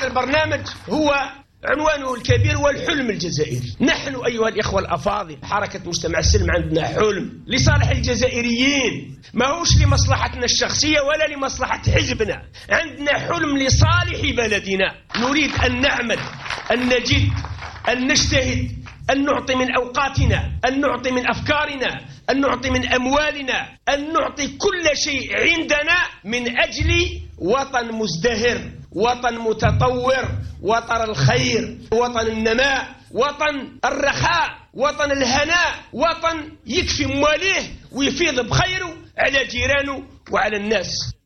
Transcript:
هذا البرنامج هو عنوانه الكبير والحلم الجزائري. نحن أيها الإخوة الأفاضل حركة مجتمع السلم عندنا حلم لصالح الجزائريين، ما هوش لمصلحتنا الشخصية ولا لمصلحة حزبنا، عندنا حلم لصالح بلدنا. نريد أن نعمل، أن نجد، أن نجتهد، أن نعطي من أوقاتنا، أن نعطي من أفكارنا، أن نعطي من أموالنا، أن نعطي كل شيء عندنا من أجل وطن مزدهر، وطن متطور، وطن الخير، وطن النماء، وطن الرخاء، وطن الهناء، وطن يكفي مواليه ويفيض بخيره على جيرانه وعلى الناس.